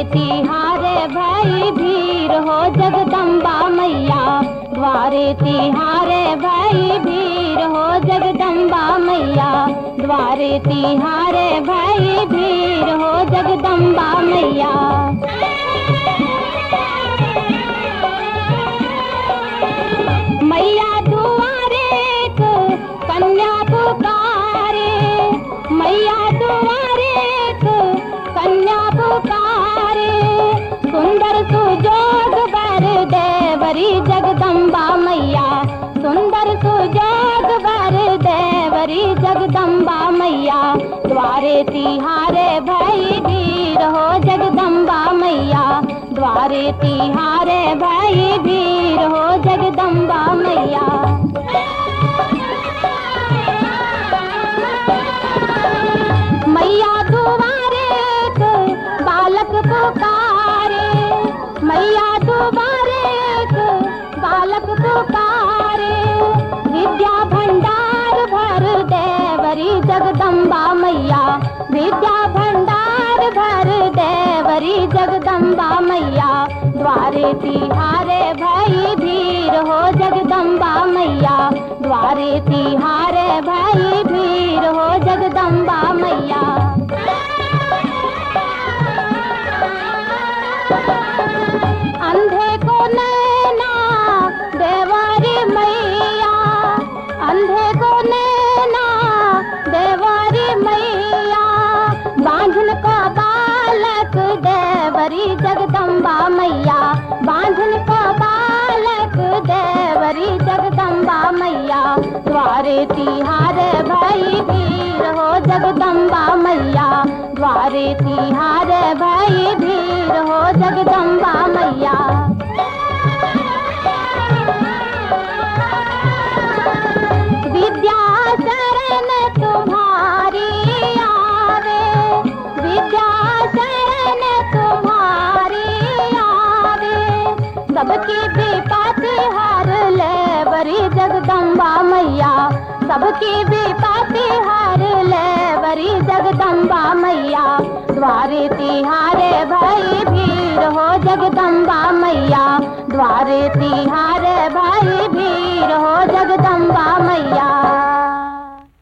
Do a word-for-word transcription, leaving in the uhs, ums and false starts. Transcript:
तिहारे भई भीर हो जगदम्बा मैया, द्वारे तिहारे भई भीर हो जगदम्बा मैया, द्वारे तिहारे भई भीर हो जगदम्बा मैया। मैया दुआरे को कन्या पुकारे, मैया दुआरे को कन्या पुकारे, सुंदर सुजोग बर देवरी जगदम्बा मैया, सुंदर सुजोग बर देवरी जगदम्बा मैया, द्वारे तिहारे भई भीर हो जगदम्बा मैया, द्वारे तिहारे भई भीर हो जगदम्बा मैया। मैया दुआरे को बालक पुकारे, मैया दुआरे को बालक पुकारे, विद्या भंडार भर देवरी जगदम्बा मैया, विद्या भंडार भर देवरी जगदम्बा मैया, द्वारे तिहारे भई भीर हो जगदम्बा मैया, द्वारे तिहारे भई भीर हो जगदम्बा मैया। अंधे को नैना देवारी मैया, अंधे को नैना देवारी मैया, बांझन को बालक देवरी जगदम्बा मैया, बांझन को बालक देवरी जगदम्बा मैया, द्वारे तिहारे भई भीर हो जगदम्बा मैया, द्वारे तिहारे भई भीर हो जगदम्बा मैया। विद्या शरण तुम्हारी आवे, विद्या शरण तुम्हारी आवे, सबकी विपत्ति हार लेवरी जगदम्बा मैया, सबकी विपत्ति हार लेवरी जगदम्बा मैया, द्वारे तिहारे भई भीर हो जगदम्बा मैया, द्वारे तिहारे भई भीर हो जगदम्बा मैया।